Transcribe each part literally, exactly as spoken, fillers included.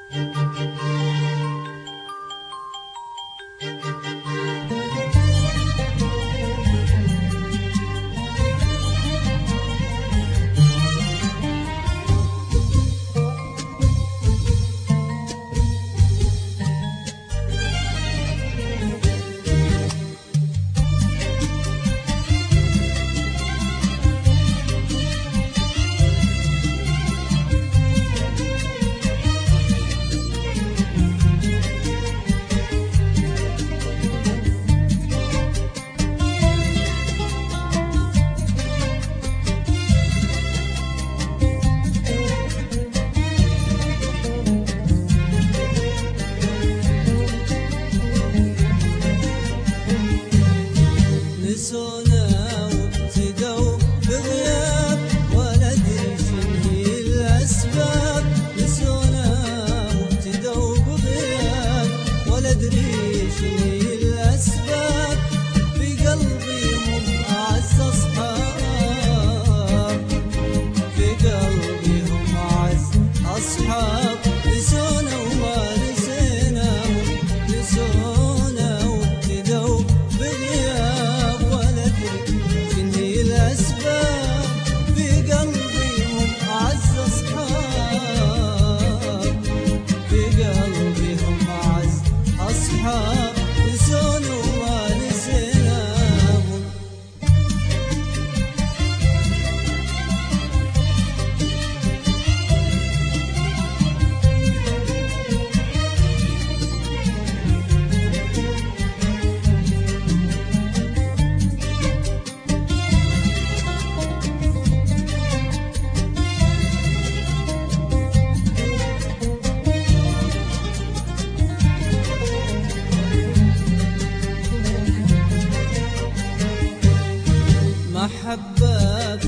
محبة في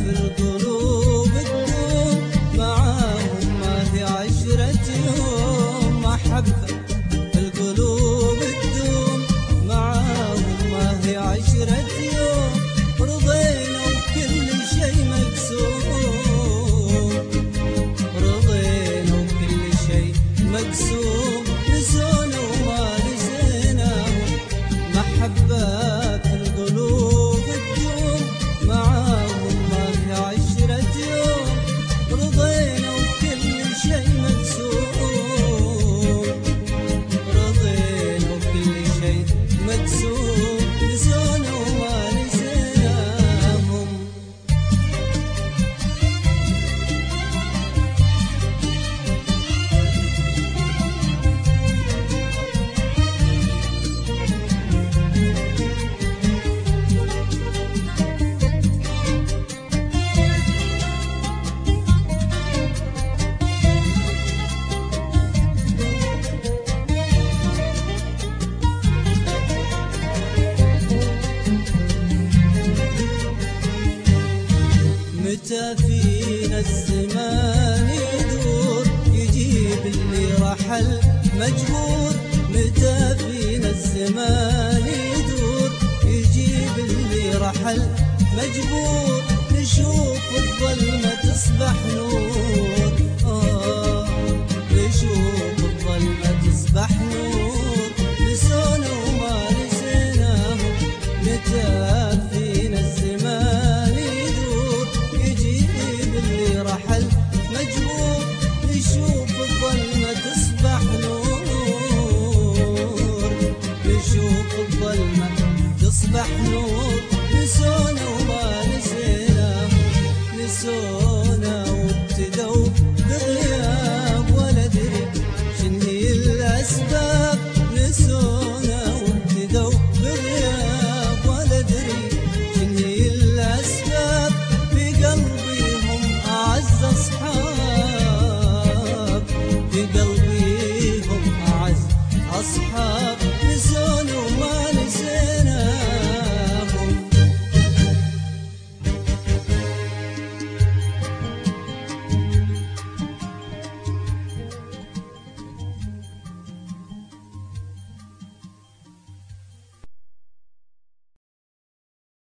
القلوب تدوم معاهم ما في عشرة يوم. محبة في القلوب تدوم معاهم ما في عشرة يوم. رضينا وكل شي مقسوم، رضينا وكل شي مقسوم. نسونا وما نسيناهم. محبة في القلوب تدوم معاهم ما في عشرة يوم. رضينا وكل شي مقسوم، رضينا وكل شي مقسوم. نسونا وما نسيناهم. متى فينا الزمان يدور يجيب اللي رحل مجبور. متى فينا الزمان يدور يجيب اللي رحل مجبور. نشوف الظلمة تصبح نور، آه نشوف الظلمة تصبح نور. نسونا وما نسيناهم. متى فينا الزمان يدور يجيب اللي رحل مجبور. نشوف الظلمة تصبح نور، نشوف الظلمة تصبح نور. نسونا وما نسيناهم. نسونا وابتدوا